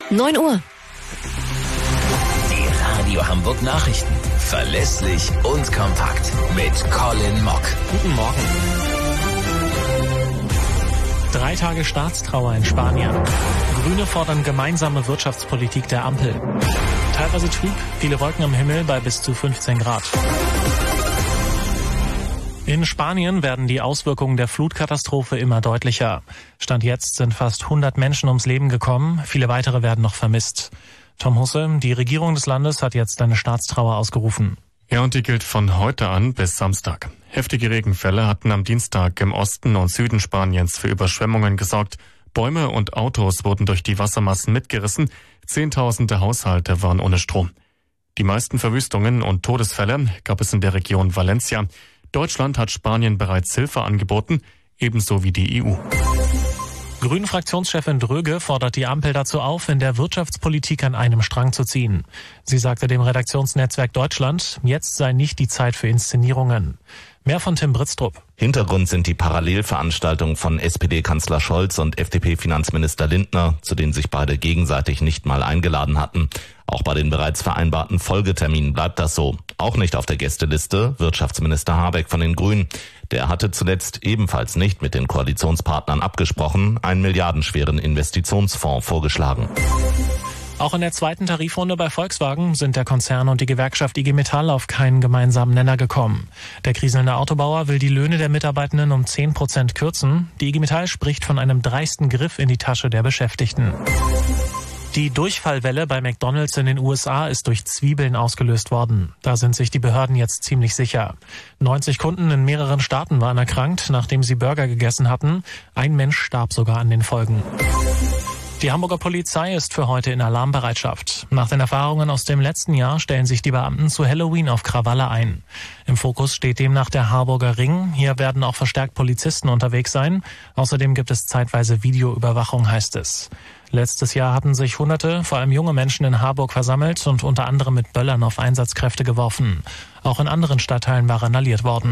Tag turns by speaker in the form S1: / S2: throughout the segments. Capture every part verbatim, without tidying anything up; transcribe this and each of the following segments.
S1: neun Uhr.
S2: Die Radio Hamburg Nachrichten. Verlässlich und kompakt. Mit Colin Mock.
S3: Guten Morgen. Drei Tage Staatstrauer in Spanien. Grüne fordern gemeinsame Wirtschaftspolitik der Ampel. Teilweise trüb, viele Wolken am Himmel bei bis zu fünfzehn Grad. In Spanien werden die Auswirkungen der Flutkatastrophe immer deutlicher. Stand jetzt sind fast hundert Menschen ums Leben gekommen, viele weitere werden noch vermisst. Tom Husse, die Regierung des Landes hat jetzt eine Staatstrauer ausgerufen.
S4: Ja, und die gilt von heute an bis Samstag. Heftige Regenfälle hatten am Dienstag im Osten und Süden Spaniens für Überschwemmungen gesorgt. Bäume und Autos wurden durch die Wassermassen mitgerissen. Zehntausende Haushalte waren ohne Strom. Die meisten Verwüstungen und Todesfälle gab es in der Region Valencia. Deutschland hat Spanien bereits Hilfe angeboten, ebenso wie die E U.
S3: Grünen-Fraktionschefin Dröge fordert die Ampel dazu auf, in der Wirtschaftspolitik an einem Strang zu ziehen. Sie sagte dem Redaktionsnetzwerk Deutschland, jetzt sei nicht die Zeit für Inszenierungen. Mehr von Tim Britztrup.
S5: Hintergrund sind die Parallelveranstaltungen von S P D-Kanzler Scholz und F D P-Finanzminister Lindner, zu denen sich beide gegenseitig nicht mal eingeladen hatten. Auch bei den bereits vereinbarten Folgeterminen bleibt das so. Auch nicht auf der Gästeliste Wirtschaftsminister Habeck von den Grünen. Der hatte zuletzt ebenfalls nicht mit den Koalitionspartnern abgesprochen, einen milliardenschweren Investitionsfonds vorgeschlagen.
S3: Auch in der zweiten Tarifrunde bei Volkswagen sind der Konzern und die Gewerkschaft I G Metall auf keinen gemeinsamen Nenner gekommen. Der kriselnde Autobauer will die Löhne der Mitarbeitenden um zehn Prozent kürzen. Die I G Metall spricht von einem dreisten Griff in die Tasche der Beschäftigten. Die Durchfallwelle bei McDonald's in den U S A ist durch Zwiebeln ausgelöst worden. Da sind sich die Behörden jetzt ziemlich sicher. neunzig Kunden in mehreren Staaten waren erkrankt, nachdem sie Burger gegessen hatten. Ein Mensch starb sogar an den Folgen. Die Hamburger Polizei ist für heute in Alarmbereitschaft. Nach den Erfahrungen aus dem letzten Jahr stellen sich die Beamten zu Halloween auf Krawalle ein. Im Fokus steht demnach der Harburger Ring. Hier werden auch verstärkt Polizisten unterwegs sein. Außerdem gibt es zeitweise Videoüberwachung, heißt es. Letztes Jahr hatten sich Hunderte, vor allem junge Menschen in Harburg versammelt und unter anderem mit Böllern auf Einsatzkräfte geworfen. Auch in anderen Stadtteilen war randaliert worden.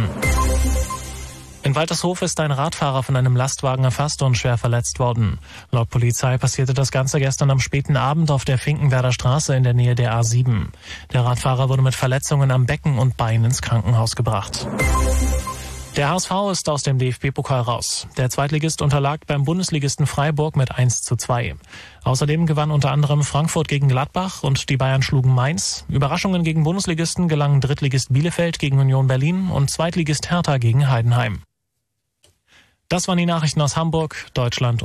S3: In Waltershof ist ein Radfahrer von einem Lastwagen erfasst und schwer verletzt worden. Laut Polizei passierte das Ganze gestern am späten Abend auf der Finkenwerder Straße in der Nähe der A sieben. Der Radfahrer wurde mit Verletzungen am Becken und Bein ins Krankenhaus gebracht. Der H S V ist aus dem D F B-Pokal raus. Der Zweitligist unterlag beim Bundesligisten Freiburg mit eins zu zwei. Außerdem gewann unter anderem Frankfurt gegen Gladbach und die Bayern schlugen Mainz. Überraschungen gegen Bundesligisten gelangen Drittligist Bielefeld gegen Union Berlin und Zweitligist Hertha gegen Heidenheim. Das waren die Nachrichten aus Hamburg, Deutschland und